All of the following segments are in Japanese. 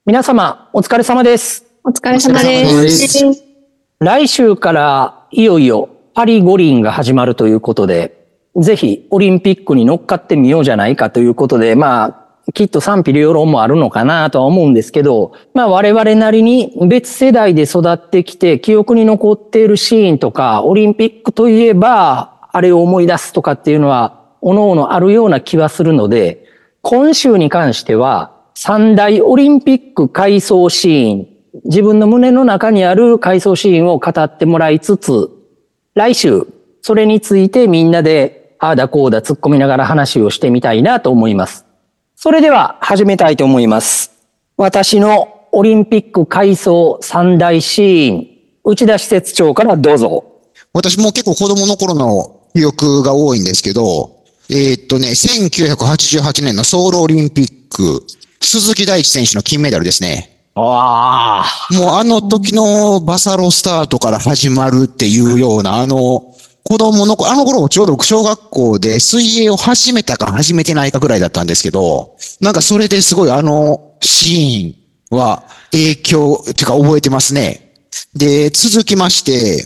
皆様、お疲れ様です。 お疲れ様です。 来週からいよいよパリ五輪が始まるということで、ぜひオリンピックに乗っかってみようじゃないかということで、きっと賛否両論もあるのかなとは思うんですけど、我々なりに別世代で育ってきて記憶に残っているシーンとか、オリンピックといえばあれを思い出すとかっていうのは、各々あるような気はするので、今週に関しては三大オリンピック回想シーン、自分の胸の中にある回想シーンを語ってもらいつつ、来週それについてみんなでああだこうだ突っ込みながら話をしてみたいなと思います。それでは始めたいと思います。私のオリンピック回想三大シーン、内田施設長からどうぞ。 私も結構子供の頃の記憶が多いんですけど、1988年のソウルオリンピック、鈴木大地選手の金メダルですね。もうあの時のバサロスタートから始まるっていうような、子供の頃、あの頃ちょうど小学校で水泳を始めたか始めてないかぐらいだったんですけど、なんかそれですごいシーンは影響、っていうか覚えてますね。で、続きまして、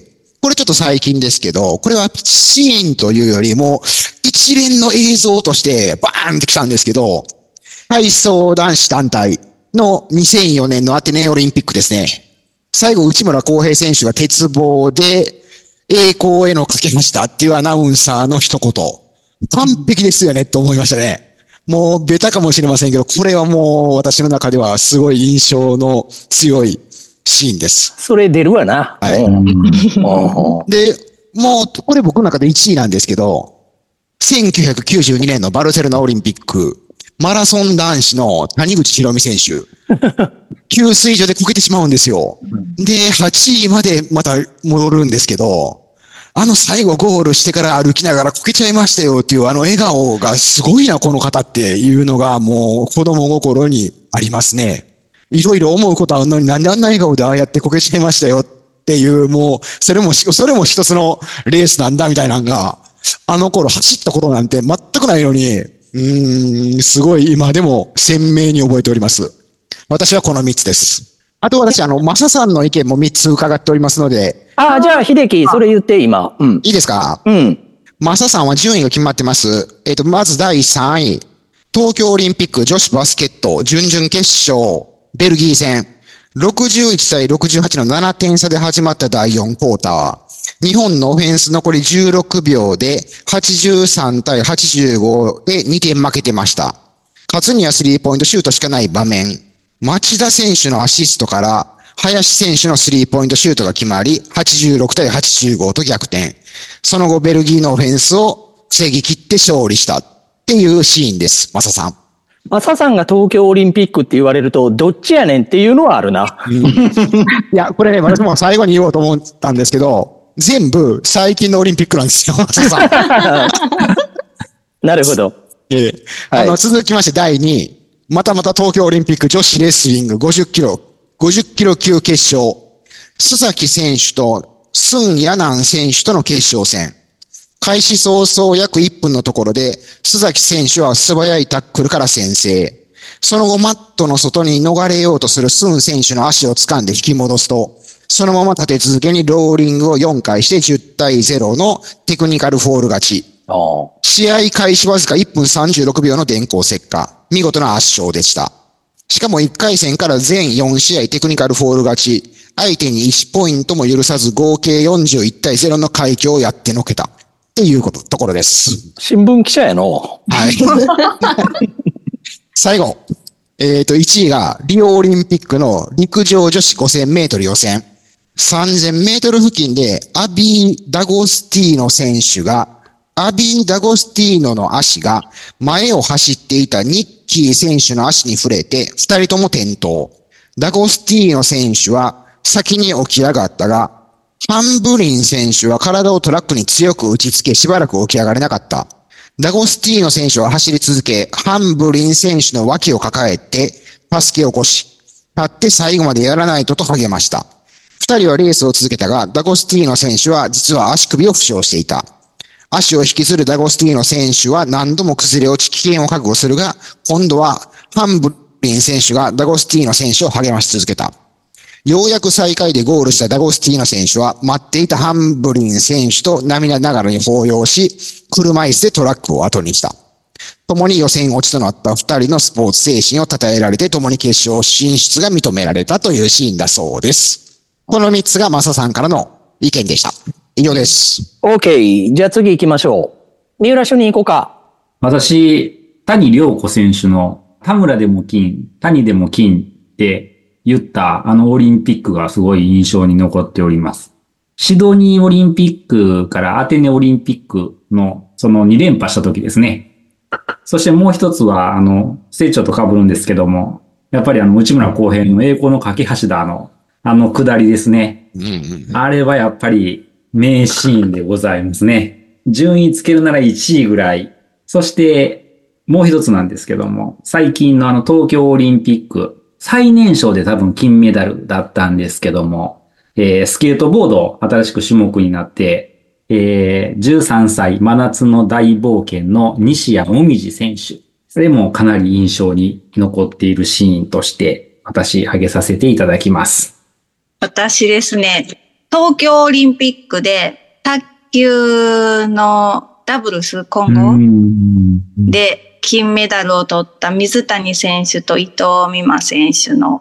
これちょっと最近ですけど、これはシーンというよりも一連の映像としてバーンって来たんですけど、体操男子団体の2004年のアテネオリンピックですね。最後内村航平選手が鉄棒で栄光へのかけましたっていうアナウンサーの一言。完璧ですよねって思いましたね。もうベタかもしれませんけど、これはもう私の中ではすごい印象の強いシーンです。 それ出るわな。 はい。で、もうこれ僕の中で1位なんですけど、1992年のバルセロナオリンピック、マラソン男子の谷口博美選手。給水所でこけてしまうんですよ。で、8位までまた戻るんですけど、最後ゴールしてから歩きながらこけちゃいましたよっていう笑顔がすごいな、この方っていうのがもう子供心にありますね。いろいろ思うことあるのになんであんな笑顔でああやってこけちゃいましたよっていう、もう、それも一つのレースなんだみたいなのが、あの頃走ったことなんて全くないのに、すごい今でも鮮明に覚えております。私はこの3つです。あと私、マサさんの意見も3つ伺っておりますので。 じゃあ、秀樹、それ言って今。 いいですか？マサさんは順位が決まってます。まず第3位。東京オリンピック女子バスケット準々決勝、ベルギー戦。61対68の7点差で始まった第4クォーター。日本のオフェンス残り16秒で83対85で2点負けてました。勝つにはスリーポイントシュートしかない場面。町田選手のアシストから林選手のスリーポイントシュートが決まり、86対85と逆転。その後ベルギーのオフェンスを防ぎ切って勝利したっていうシーンです。マサさん。 マサさんが東京オリンピックって言われると、どっちやねんっていうのはあるな。 いや、これね、私も最後に言おうと思ったんですけど、全部最近のオリンピックなんですよ、マサさん。 なるほど。 続きまして第2位。また東京オリンピック女子レスリング50キロ級決勝。須崎選手と孫ヤナン選手との決勝戦。開始早々約1分のところで、須崎選手は素早いタックルから先制。その後マットの外に逃れようとする孫選手の足を掴んで引き戻すと、そのまま立て続けにローリングを4回して10対0のテクニカルフォール勝ち。試合開始わずか1分36秒の電光石火。見事な圧勝でした。しかも1回戦から全4試合テクニカルフォール勝ち。相手に1ポイントも許さず合計41対0の快挙をやってのけた。っていうところです。 新聞記者やの。 はい。最後。1位がリオオリンピックの陸上女子5000メートル予選。3000メートル付近でアビー・ダゴスティーノ選手がアビー・ダゴスティーノの足が前を走っていたニッキー選手の足に触れて二人とも転倒。ダゴスティーノ選手は先に起き上がったが、ハンブリン選手は体をトラックに強く打ちつけしばらく起き上がれなかった。ダゴスティーノ選手は走り続け、ハンブリン選手の脇を抱えて助け起こし、立って最後までやらないと励ました。二人はレースを続けたが、ダゴスティーノ選手は実は足首を負傷していた。足を引きずるダゴスティーノ選手は何度も崩れ落ち危険を覚悟するが、今度はハンブリン選手がダゴスティーノ選手を励まし続けた。ようやく最下位でゴールしたダゴスティーノ選手は待っていたハンブリン選手と涙ながらに抱擁し、車椅子でトラックを後にした。共に予選落ちとなった二人のスポーツ精神を称えられて共に決勝進出が認められたというシーンだそうです。この3つがマサさんからの意見でした。以上です。 OK。じゃあ次行きましょう。三浦署に行こうか。 私、谷亮子選手の田村でも金、谷でも金って言ったオリンピックがすごい印象に残っております。シドニーオリンピックからアテネオリンピックのその2連覇した時ですね。そしてもう一つは、成長と被るんですけども、やっぱり内村航平の栄光の架け橋だ下りですね。あれはやっぱり名シーンでございますね。順位つけるなら1位ぐらい。そして、もう一つなんですけども、最近の東京オリンピック、最年少で多分金メダルだったんですけども、スケートボード新しく種目になって、13歳真夏の大冒険の西矢椛選手。それもかなり印象に残っているシーンとして私挙げさせていただきます。 私ですね、東京オリンピックで卓球のダブルス混合で金メダルを取った水谷選手と伊藤美誠選手の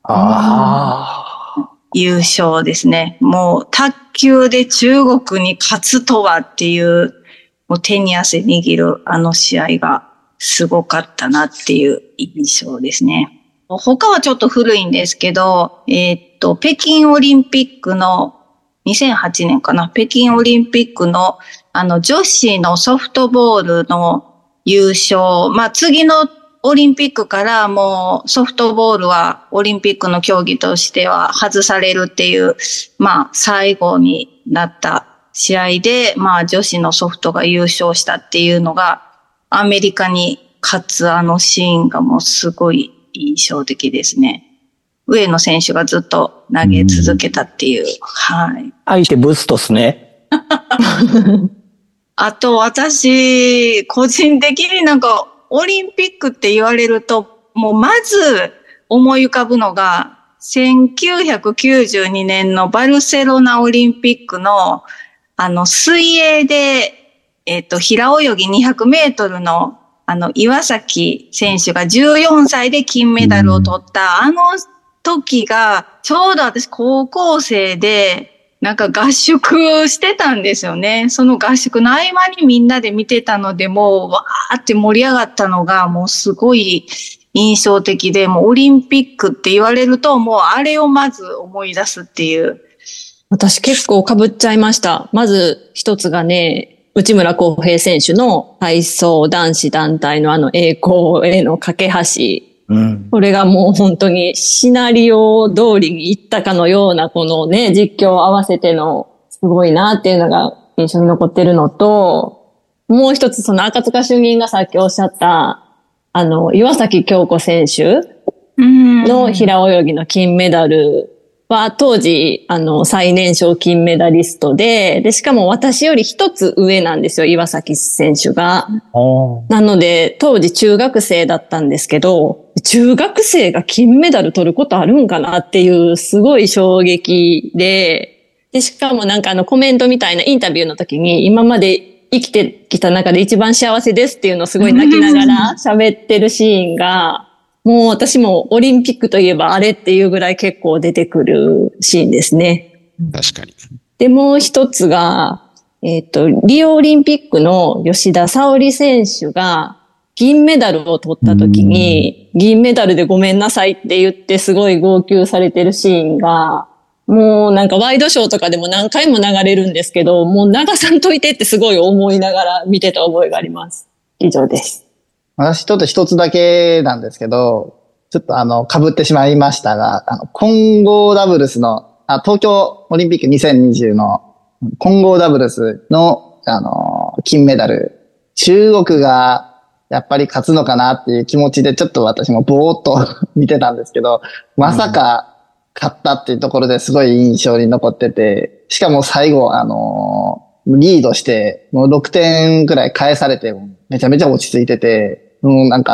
優勝ですね。もう卓球で中国に勝つとはっていう、もう手に汗握る試合がすごかったなっていう印象ですね。他はちょっと古いんですけど、北京オリンピックの2008年かな、北京オリンピックの女子のソフトボールの優勝、まあ次のオリンピックからもうソフトボールはオリンピックの競技としては外されるっていう、まあ最後になった試合で、まあ女子のソフトが優勝したっていうのがアメリカに勝つシーンがもうすごい印象的ですね。上野選手がずっと投げ続けたっていう。はい。 相手ブストスね。 あと私、個人的にオリンピックって言われると、もうまず思い浮かぶのが、1992年のバルセロナオリンピックの、水泳で、平泳ぎ200メートルの、岩崎選手が14歳で金メダルを取った、時が、ちょうど私高校生で、合宿してたんですよね。その合宿の合間にみんなで見てたので、もうわーって盛り上がったのがもうすごい印象的で、もうオリンピックって言われるともうあれをまず思い出すっていう。 私結構被っちゃいました。まず一つがね、内村航平選手の体操男子団体の栄光への架け橋。これがもう本当にシナリオ通りに行ったかのようなこのね、実況を合わせてのすごいなっていうのが印象に残ってるのと、もう一つ赤塚主任がさっきおっしゃった、岩崎恭子選手の平泳ぎの金メダルは当時、最年少金メダリストで、しかも私より一つ上なんですよ、岩崎選手が。なので、当時中学生だったんですけど、中学生が金メダル取ることあるんかなっていうすごい衝撃で、しかもコメントみたいなインタビューの時に今まで生きてきた中で一番幸せですっていうのをすごい泣きながら喋ってるシーンが、もう私もオリンピックといえばあれっていうぐらい結構出てくるシーンですね。 確かに。 で、もう一つが、リオオリンピックの吉田沙保里選手が銀メダルを取った時に、銀メダルでごめんなさいって言ってすごい号泣されてるシーンが、もうワイドショーとかでも何回も流れるんですけど、もう流さんといてってすごい思いながら見てた覚えがあります。以上です。 私ちょっと一つだけなんですけど、ちょっと被ってしまいましたが、混合ダブルスの、東京オリンピック2020の混合ダブルスの、金メダル、中国がやっぱり勝つのかなっていう気持ちでちょっと私もぼーっと見てたんですけど、まさか勝ったっていうところですごい印象に残ってて、しかも最後リードしてもう6点くらい返されてめちゃめちゃ落ち着いてて、もう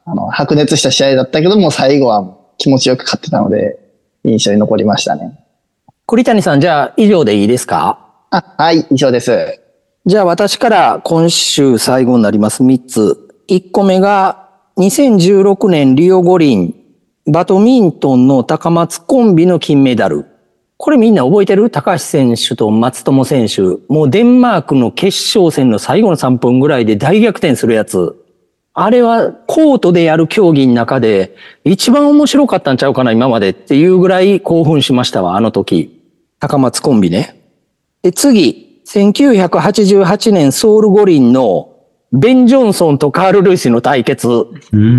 白熱した試合だったけども、最後は気持ちよく勝ってたので、印象に残りましたね。 栗谷さん、じゃあ以上でいいですか？ はい、以上です。 じゃあ私から今週最後になります3つ。1個目が2016年リオ五輪バドミントンの高松コンビの金メダル。これみんな覚えてる？高橋選手と松友選手。もうデンマークの決勝戦の最後の3分ぐらいで大逆転するやつ。あれはコートでやる競技の中で一番面白かったんちゃうかな今までっていうぐらい興奮しましたわ、あの時。高松コンビね。で、次、1988年ソウル五輪のベン・ジョンソンとカール・ルイスの対決。こ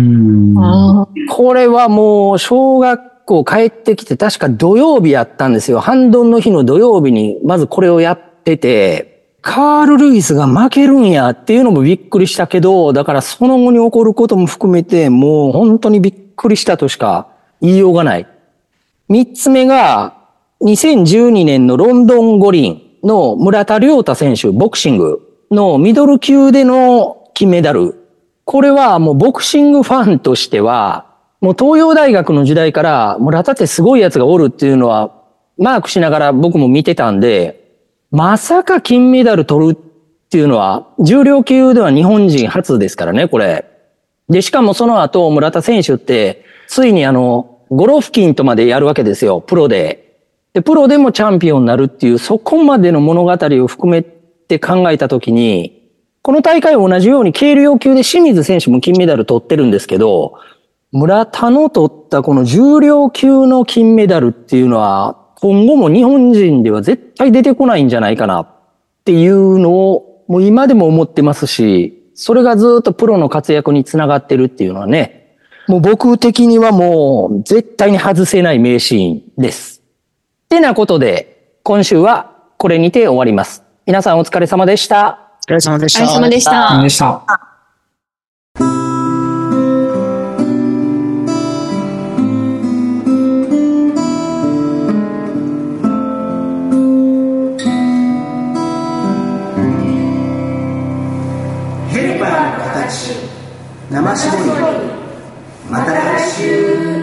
れはもう小学校帰ってきて確か土曜日やったんですよ。ハンドンの日の土曜日にまずこれをやってて、カール・ルイスが負けるんやっていうのもびっくりしたけど、だからその後に起こることも含めてもう本当にびっくりしたとしか言いようがない。三つ目が2012年のロンドン五輪の村田諒太選手、ボクシングのミドル級での金メダル。これはもうボクシングファンとしては、もう東洋大学の時代から村田ってすごいやつがおるっていうのはマークしながら僕も見てたんで、まさか金メダル取るっていうのは重量級では日本人初ですからね、これ。で、しかもその後村田選手ってついにゴロフキンとまでやるわけですよ、プロで。で、プロでもチャンピオンになるっていう、そこまでの物語を含めて考えたときに、この大会同じように軽量級で清水選手も金メダル取ってるんですけど、村田の取ったこの重量級の金メダルっていうのは、今後も日本人では絶対出てこないんじゃないかなっていうのを、もう今でも思ってますし、それがずっとプロの活躍につながってるっていうのはね、もう僕的にはもう絶対に外せない名シーンです。ってなことで、今週はこれにて終わります。皆さんお疲れ様でした。 お疲れ様でした。 お疲れ様でした。 お疲れ様でした。 ヘルパーの形、生絞り。また来週。